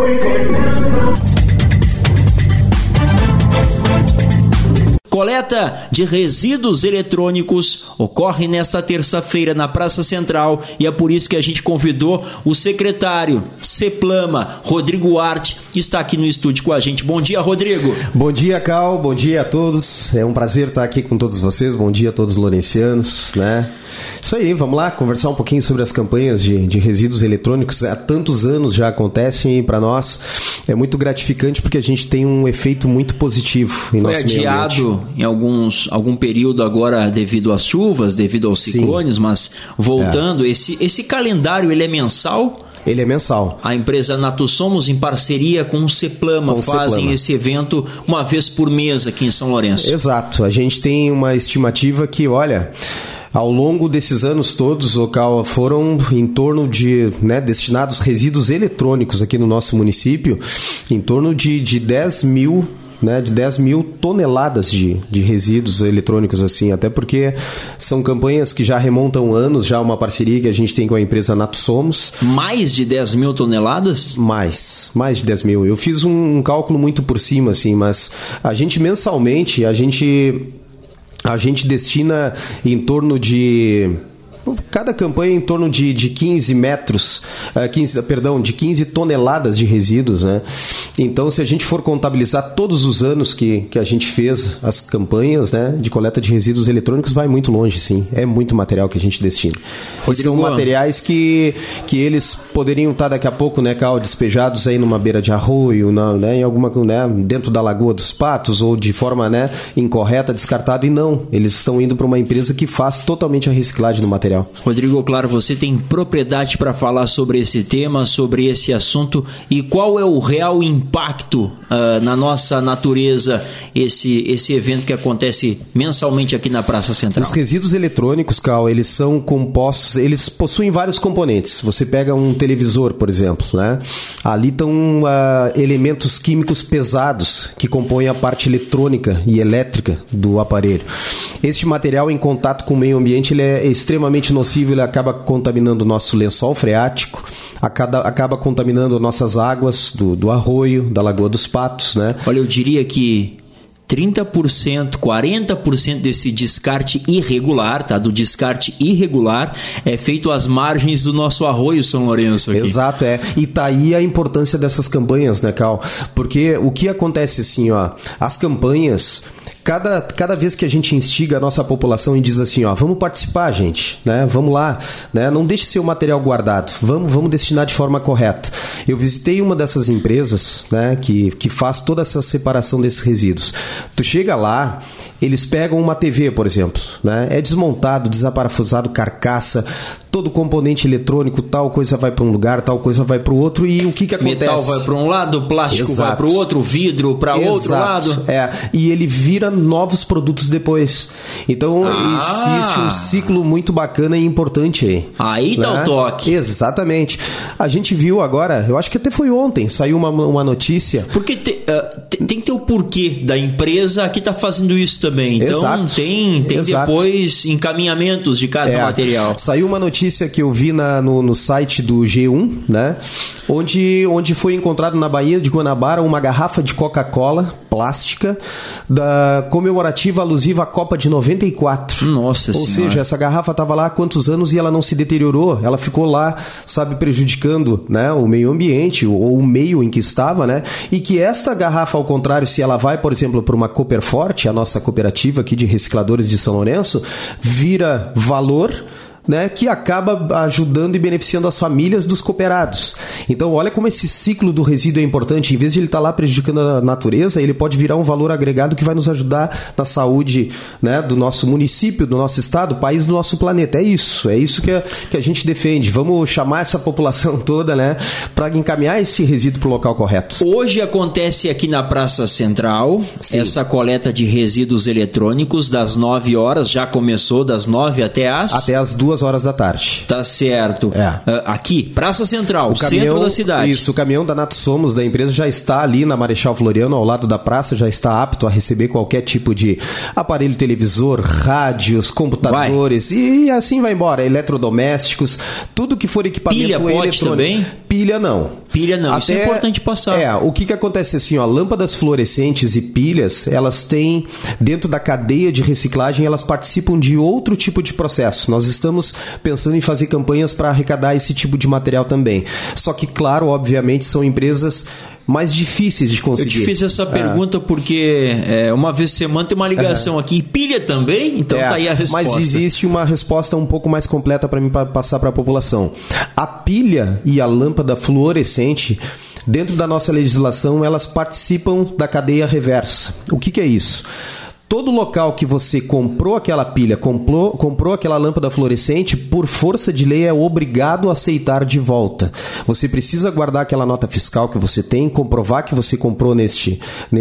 Coleta de resíduos eletrônicos ocorre nesta terça-feira na Praça Central e é por isso que a gente convidou o secretário CEPLAMA, Rodrigo Arte, que está aqui no estúdio com a gente. Bom dia, Rodrigo. Bom dia, Cal. Bom dia a todos. É um prazer estar aqui com todos vocês. Bom dia a todos os lourencianos, né? Isso aí, vamos lá conversar um pouquinho sobre as campanhas de resíduos eletrônicos. Há tantos anos já acontecem e para nós é muito gratificante porque a gente tem um efeito muito positivo em nosso meio ambiente. Foi adiado em algum período agora devido às chuvas, devido aos ciclones, mas voltando, esse calendário ele é mensal? Ele é mensal. A empresa Natussomos, em parceria com o CEPLAMA, fazem esse evento uma vez por mês aqui em São Lourenço. Exato. A gente tem uma estimativa que, olha, ao longo desses anos todos, foram em torno de, destinados resíduos eletrônicos aqui no nosso município, em torno de 10 mil toneladas de resíduos eletrônicos, assim, até porque são campanhas que já remontam anos, já uma parceria que a gente tem com a empresa Natussomos. Mais de 10 mil toneladas? Mais de 10 mil. Eu fiz um cálculo muito por cima, assim, mas a gente mensalmente, a gente destina em torno de... Cada campanha em torno de 15 toneladas de resíduos, né? Então, se a gente for contabilizar todos os anos que a gente fez as campanhas, né, de coleta de resíduos eletrônicos, vai muito longe, sim. É muito material que a gente destina. São materiais que eles poderiam estar daqui a pouco, né, Cal, despejados aí numa beira de arroio, em alguma, dentro da Lagoa dos Patos, ou de forma, incorreta, descartado, e não. Eles estão indo para uma empresa que faz totalmente a reciclagem do material. Rodrigo, claro, você tem propriedade para falar sobre esse tema, sobre esse assunto, e qual é o real impacto na nossa natureza, esse evento que acontece mensalmente aqui na Praça Central? Os resíduos eletrônicos, Cal, eles são compostos, eles possuem vários componentes. Você pega um televisor, por exemplo, né? Ali estão elementos químicos pesados que compõem a parte eletrônica e elétrica do aparelho. Este material, em contato com o meio ambiente, ele é extremamente nocivo, ele acaba contaminando o nosso lençol freático, acaba contaminando nossas águas do arroio, da Lagoa dos Patos, né? Olha, eu diria que 30%, 40% desse descarte irregular, tá? Do descarte irregular é feito às margens do nosso arroio São Lourenço aqui. Exato, E tá aí a importância dessas campanhas, né, Cal? Porque o que acontece assim, as campanhas... Cada vez que a gente instiga a nossa população e diz assim, vamos participar, gente, né? Vamos lá, né? Não deixe seu material guardado, vamos destinar de forma correta. Eu visitei uma dessas empresas, né, que faz toda essa separação desses resíduos. Tu chega lá, eles pegam uma TV, por exemplo, né? É desmontado, desaparafusado, carcaça, todo componente eletrônico, tal coisa vai para um lugar, tal coisa vai para o outro, e o que acontece? Metal vai para um lado, plástico vai para o outro, vidro para outro lado. E ele vira novos produtos depois. Então, existe um ciclo muito bacana e importante aí. Aí tá o toque. Exatamente. A gente viu agora, eu acho que até foi ontem, saiu uma notícia. Porque tem que ter o porquê da empresa que tá fazendo isso também. Então, tem depois encaminhamentos de cada material. Saiu uma notícia que eu vi no site do G1, né? Onde foi encontrado na Baía de Guanabara uma garrafa de Coca-Cola plástica comemorativa alusiva à Copa de 94. Nossa Senhora. Ou seja, essa garrafa estava lá há quantos anos e ela não se deteriorou. Ela ficou lá, prejudicando, né, o meio ambiente ou o meio em que estava, né? E que esta garrafa, ao contrário, se ela vai, por exemplo, para uma Cooperforte, a nossa cooperativa aqui de recicladores de São Lourenço, vira valor, né, que acaba ajudando e beneficiando as famílias dos cooperados. Então, olha como esse ciclo do resíduo é importante. Em vez de ele estar lá prejudicando a natureza, ele pode virar um valor agregado que vai nos ajudar na saúde, né, do nosso município, do nosso estado, país, do nosso planeta. É isso que a gente defende. Vamos chamar essa população toda, né, para encaminhar esse resíduo para o local correto. Hoje acontece aqui na Praça Central, essa coleta de resíduos eletrônicos das 9 horas, já começou das 9 até as 2 horas da tarde. Tá certo. Aqui, Praça Central, centro da cidade. Isso, o caminhão da Natussomos, da empresa, já está ali na Marechal Floriano, ao lado da praça, já está apto a receber qualquer tipo de aparelho televisor, rádios, computadores, e assim vai embora, eletrodomésticos, tudo que for equipamento eletrônico. Pilha pode também? Pilha não. Pilha não, isso é importante passar. O que acontece assim, ó, lâmpadas fluorescentes e pilhas, elas têm, dentro da cadeia de reciclagem, elas participam de outro tipo de processo. Nós estamos pensando em fazer campanhas para arrecadar esse tipo de material também. Só que, claro, obviamente, são empresas mais difíceis de conseguir. Eu te fiz essa pergunta porque uma vez por semana tem uma ligação aqui. Pilha também? Então tá aí a resposta. Mas existe uma resposta um pouco mais completa para mim passar para a população. A pilha e a lâmpada fluorescente, dentro da nossa legislação, elas participam da cadeia reversa. O que é isso? Todo local que você comprou aquela pilha, comprou aquela lâmpada fluorescente, por força de lei é obrigado a aceitar de volta. Você precisa guardar aquela nota fiscal que você tem, comprovar que você comprou neste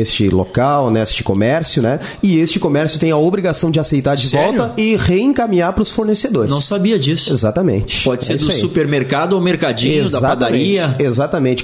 local, neste comércio, né? E este comércio tem a obrigação de aceitar de volta e reencaminhar para os fornecedores. Não sabia disso. Exatamente. Pode ser do supermercado ou mercadinho, da padaria. Exatamente.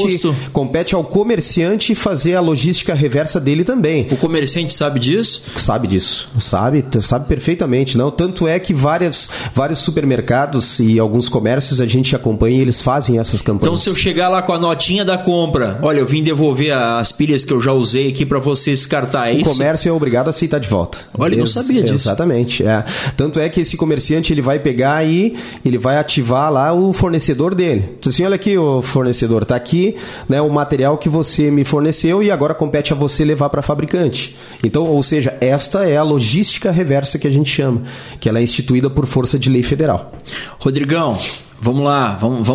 Compete ao comerciante fazer a logística reversa dele também. O comerciante sabe disso? Sabe disso, sabe perfeitamente, não? Tanto é que vários supermercados e alguns comércios a gente acompanha e eles fazem essas campanhas. Então, se eu chegar lá com a notinha da compra, olha, eu vim devolver as pilhas que eu já usei aqui para você descartar, isso? O comércio é obrigado a aceitar de volta. Olha, eu não sabia disso. Exatamente, Tanto é que esse comerciante ele vai pegar e ele vai ativar lá o fornecedor dele. Diz assim, olha aqui, o fornecedor, tá aqui, né, o material que você me forneceu e agora compete a você levar para fabricante. Então, ou seja, esta é a logística reversa que a gente chama, que ela é instituída por força de lei federal. Rodrigão, vamos lá,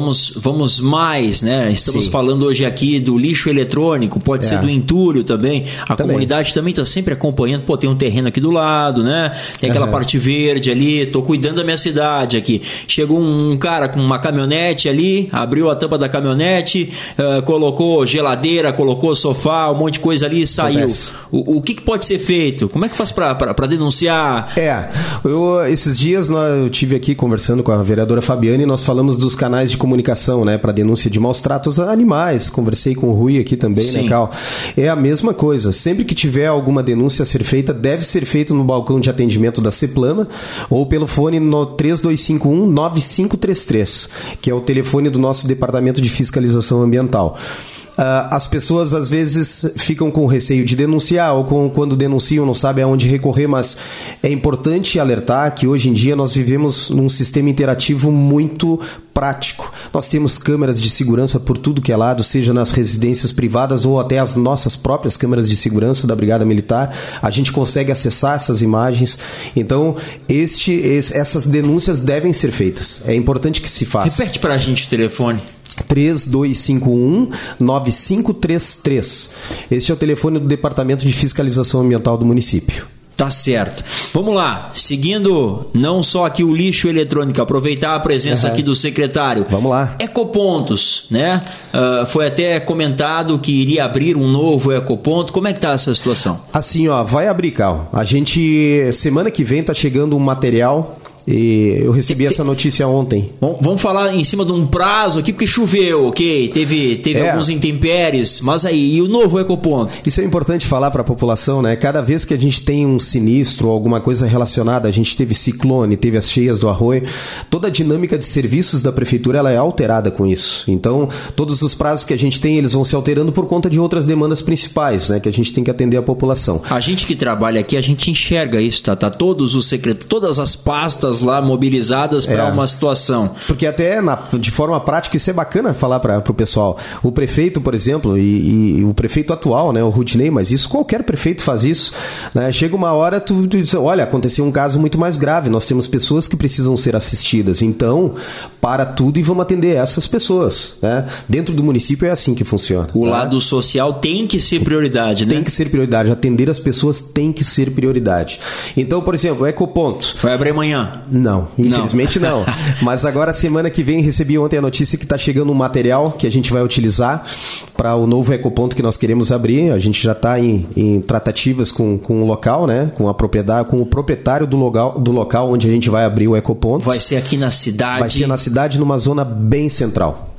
vamos mais, né? Estamos falando hoje aqui do lixo eletrônico, pode ser do entulho também. A comunidade também está sempre acompanhando. Pô, tem um terreno aqui do lado, né? Tem aquela parte verde ali, estou cuidando da minha cidade aqui. Chegou um cara com uma caminhonete ali, abriu a tampa da caminhonete, colocou geladeira, colocou sofá, um monte de coisa ali e saiu. O que pode ser feito? Como é que faz para denunciar? Esses dias eu tive aqui conversando com a vereadora Fabiane e nós falamos dos canais de comunicação, né, para denúncia de maus tratos a animais. Conversei com o Rui aqui também, né, Cal? É a mesma coisa. Sempre que tiver alguma denúncia a ser feita, deve ser feito no balcão de atendimento da CEPLAMA ou pelo fone no 3251-9533, que é o telefone do nosso Departamento de Fiscalização Ambiental. As pessoas às vezes ficam com receio de denunciar ou quando denunciam não sabem aonde recorrer, mas é importante alertar que hoje em dia nós vivemos num sistema interativo muito prático. Nós temos câmeras de segurança por tudo que é lado, seja nas residências privadas ou até as nossas próprias câmeras de segurança da Brigada Militar. A gente consegue acessar essas imagens. Então, essas denúncias devem ser feitas. É importante que se faça. Repete para a gente o telefone. 3251-9533. Este é o telefone do Departamento de Fiscalização Ambiental do município. Tá certo. Vamos lá, seguindo não só aqui o lixo eletrônico, aproveitar a presença aqui do secretário. Vamos lá. Ecopontos, né? Foi até comentado que iria abrir um novo ecoponto. Como é que tá essa situação? Assim, vai abrir, Cal. A gente, semana que vem, tá chegando um material. E eu recebi essa notícia ontem. Vamos falar em cima de um prazo aqui, porque choveu, ok? Teve alguns intempéries, mas aí, e o novo ecoponto? Isso é importante falar para a população, né? Cada vez que a gente tem um sinistro ou alguma coisa relacionada, a gente teve ciclone, teve as cheias do Arroio, toda a dinâmica de serviços da prefeitura ela é alterada com isso. Então, todos os prazos que a gente tem, eles vão se alterando por conta de outras demandas principais, né? Que a gente tem que atender a população. A gente que trabalha aqui, a gente enxerga isso, tá? Todas as pastas lá mobilizadas para uma situação. Porque até de forma prática isso é bacana falar para o pessoal. O prefeito, por exemplo, e o prefeito atual, né, o Rudinei, mas isso qualquer prefeito faz isso, né? Chega uma hora tu diz, olha, aconteceu um caso muito mais grave, nós temos pessoas que precisam ser assistidas, então para tudo e vamos atender essas pessoas, né? Dentro do município é assim que funciona. O lado social tem que ser prioridade, né? Tem que ser prioridade, atender as pessoas tem que ser prioridade. Então, por exemplo, o ecoponto. Vai abrir amanhã? Não, infelizmente não. Mas agora, semana que vem, recebi ontem a notícia que está chegando um material que a gente vai utilizar para o novo ecoponto que nós queremos abrir. A gente já está em tratativas com o local, né? Com a propriedade, com o proprietário do local onde a gente vai abrir o ecoponto. Vai ser aqui na cidade? Vai ser na cidade, numa zona bem central.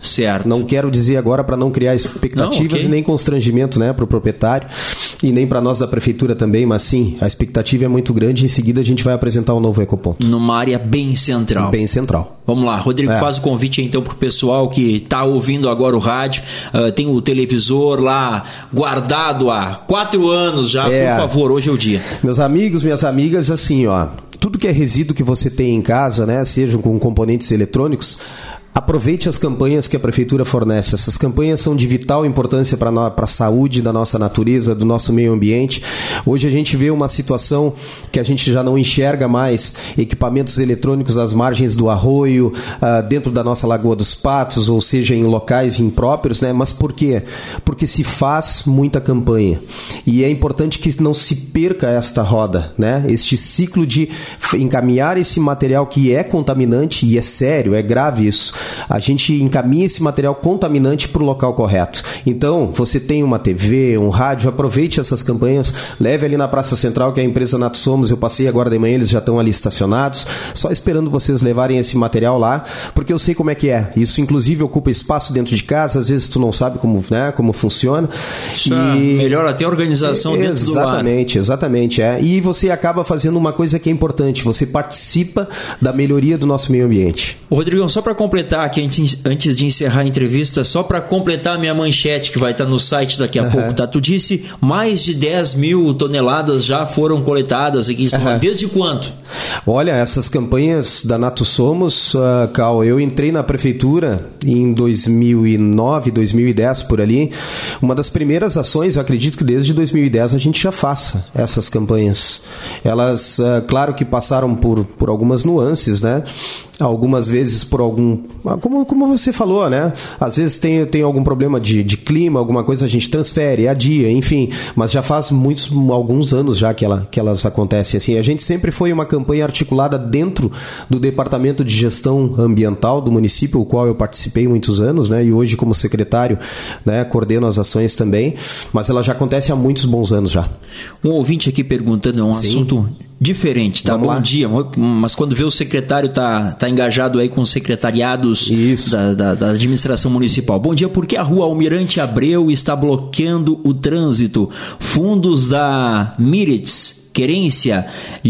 Certo. Não quero dizer agora para não criar expectativas e nem constrangimento, né, para o proprietário e nem para nós da prefeitura também, mas sim, a expectativa é muito grande. Em seguida a gente vai apresentar um novo ecoponto. Numa área bem central. Bem central. Vamos lá, Rodrigo, faz o convite então para o pessoal que está ouvindo agora o rádio, tem o televisor lá guardado há 4 anos já, por favor, hoje é o dia. Meus amigos, minhas amigas, assim, ó, tudo que é resíduo que você tem em casa, né, sejam com componentes eletrônicos, aproveite as campanhas que a prefeitura fornece. Essas campanhas são de vital importância para a saúde da nossa natureza, do nosso meio ambiente. Hoje a gente vê uma situação que a gente já não enxerga mais equipamentos eletrônicos às margens do arroio, dentro da nossa Lagoa dos Patos, ou seja, em locais impróprios, né? Mas por quê? Porque se faz muita campanha. E é importante que não se perca esta roda, né? Este ciclo de encaminhar esse material que é contaminante, e é sério, é grave isso. A gente encaminha esse material contaminante para o local correto. Então, você tem uma TV, um rádio, aproveite essas campanhas, leve ali na Praça Central, que é a empresa Nato Somos. Eu passei agora de manhã, eles já estão ali estacionados, só esperando vocês levarem esse material lá, porque eu sei como é que é. Isso, inclusive, ocupa espaço dentro de casa, às vezes tu não sabe como, né, como funciona. Isso melhora até a organização dentro do lar. Exatamente. E você acaba fazendo uma coisa que é importante, você participa da melhoria do nosso meio ambiente. Ô, Rodrigão, só para completar aqui, antes de encerrar a entrevista, só para completar a minha manchete, que vai estar no site daqui a pouco, tá? Tu disse mais de 10 mil toneladas já foram coletadas aqui em São Paulo. Desde quanto? Olha, essas campanhas da Nato Somos, Cal, eu entrei na prefeitura em 2009, 2010, por ali. Uma das primeiras ações, eu acredito que desde 2010 a gente já faça essas campanhas. Elas, claro que passaram por algumas nuances, né? Algumas vezes por algum... Como você falou, né? Às vezes tem algum problema de clima, alguma coisa a gente transfere, adia, enfim. Mas já faz alguns anos já que elas acontecem. Assim, a gente sempre foi uma campanha articulada dentro do Departamento de Gestão Ambiental do município, o qual eu participei muitos anos, né? E hoje, como secretário, né, coordeno as ações também. Mas ela já acontece há muitos bons anos já. Um ouvinte aqui perguntando, é um assunto diferente, tá? Bom dia, mas quando vê o secretário tá engajado aí com os secretariados da administração municipal. Bom dia, por que a rua Almirante Abreu está bloqueando o trânsito? Fundos da Miritz Querência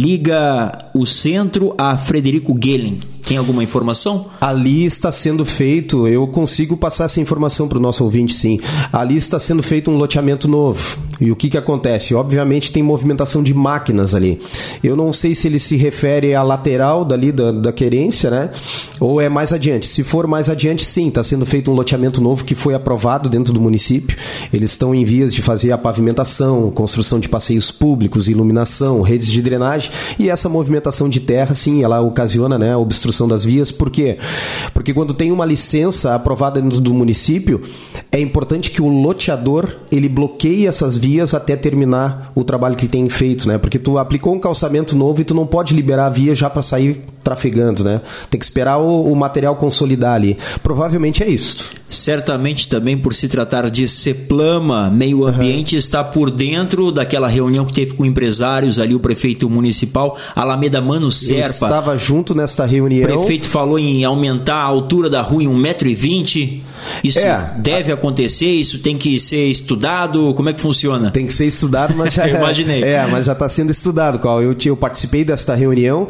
liga o centro a Frederico Gehlen. Tem alguma informação? Ali está sendo feito, eu consigo passar essa informação para o nosso ouvinte, sim. Ali está sendo feito um loteamento novo. E o que acontece? Obviamente tem movimentação de máquinas ali. Eu não sei se ele se refere à lateral dali da querência, né? Ou é mais adiante. Se for mais adiante, sim, está sendo feito um loteamento novo que foi aprovado dentro do município. Eles estão em vias de fazer a pavimentação, construção de passeios públicos, iluminação, redes de drenagem. E essa movimentação de terra, sim, ela ocasiona, né, a obstrução das vias. Por quê? Porque quando tem uma licença aprovada dentro do município, é importante que o loteador ele bloqueie essas vias até terminar o trabalho que tem feito, né? Porque tu aplicou um calçamento novo e tu não pode liberar a via já para sair trafegando, né? Tem que esperar o material consolidar ali. Provavelmente é isso. Certamente também por se tratar de Seplama, meio ambiente, está por dentro daquela reunião que teve com empresários ali, o prefeito municipal, Alameda Mano Serpa. Eu estava junto nesta reunião. O prefeito falou em aumentar a altura da rua em 1,20 m. Isso deve acontecer? Isso tem que ser estudado? Como é que funciona? Tem que ser estudado, mas já... Eu imaginei. Mas já está sendo estudado, Carl. Eu participei desta reunião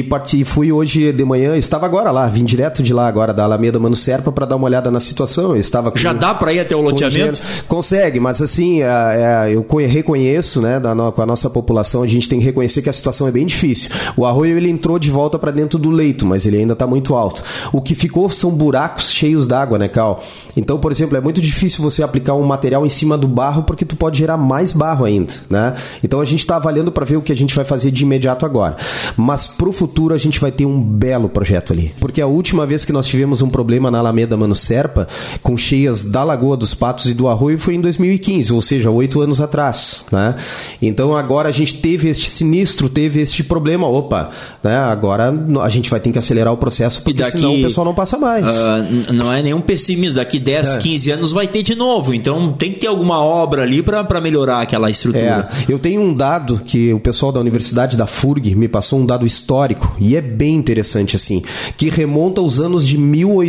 e fui hoje de manhã, estava agora lá, vim direto de lá agora, da Alameda Mano Serpa, para dar uma olhada na situação. Eu estava já dá para ir até o loteamento? Consegue, mas assim, eu reconheço, né, com a nossa população, a gente tem que reconhecer que a situação é bem difícil. O arroio ele entrou de volta para dentro do leito, mas ele ainda está muito alto. O que ficou são buracos cheios d'água, né, Cal? Então, por exemplo, é muito difícil você aplicar um material em cima do barro, porque tu pode gerar mais barro ainda, né? Então a gente está avaliando para ver o que a gente vai fazer de imediato agora. Mas pro futuro a gente vai ter um belo projeto ali. Porque a última vez que nós tivemos um problema na Alameda Mano Serpa, com cheias da Lagoa dos Patos e do Arroio, foi em 2015, ou seja, 8 anos atrás, né? Então agora a gente teve este sinistro, teve este problema, né? Agora a gente vai ter que acelerar o processo, porque senão o pessoal não passa mais. Não é nenhum pessimismo, daqui 10, 15 anos vai ter de novo, então tem que ter alguma obra ali para melhorar aquela estrutura. Eu tenho um dado que o pessoal da Universidade da FURG me passou, um dado histórico, e é bem bem interessante, assim, que remonta aos anos de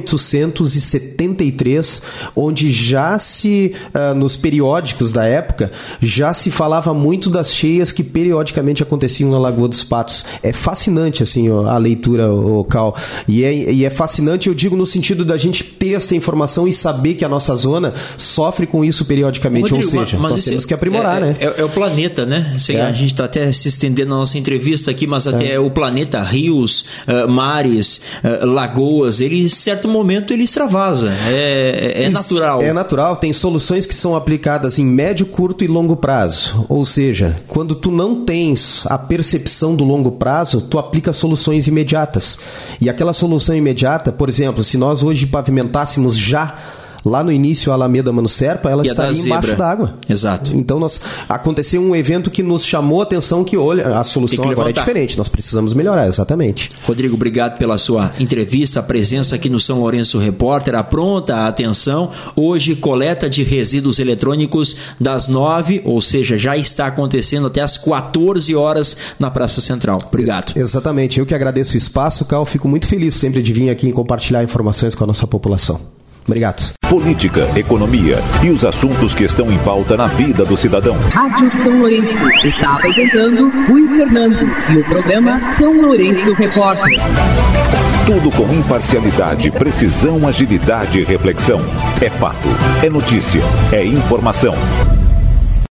1873, onde já nos periódicos da época, já se falava muito das cheias que periodicamente aconteciam na Lagoa dos Patos. É fascinante, assim, a leitura, Cal. E é fascinante, eu digo, no sentido da gente ter essa informação e saber que a nossa zona sofre com isso periodicamente. Rodrigo, ou seja, nós temos que aprimorar, né? É o planeta, né? A gente está até se estendendo na nossa entrevista aqui, mas até o planeta, rios, mares, lagoas, ele, em certo momento, ele extravasa. É natural. É natural, tem soluções que são aplicadas em médio, curto e longo prazo. Ou seja, quando tu não tens a percepção do longo prazo, tu aplica soluções imediatas. E aquela solução imediata, por exemplo, se nós hoje pavimentássemos já lá no início a Alameda Mano Serpa, ela estaria embaixo d'água. Exato. Então aconteceu um evento que nos chamou a atenção que, olha, a solução agora é diferente, nós precisamos melhorar, exatamente. Rodrigo, obrigado pela sua entrevista, a presença aqui no São Lourenço Repórter, a pronta atenção. Hoje, coleta de resíduos eletrônicos das 9, ou seja, já está acontecendo até as 14 horas na Praça Central. Obrigado. Exatamente, eu que agradeço o espaço, Cal, fico muito feliz sempre de vir aqui e compartilhar informações com a nossa população. Obrigado. Política, economia e os assuntos que estão em pauta na vida do cidadão. Rádio São Lourenço está apresentando Rui Fernando e o programa São Lourenço Repórter. Tudo com imparcialidade, precisão, agilidade e reflexão. É fato, é notícia, é informação.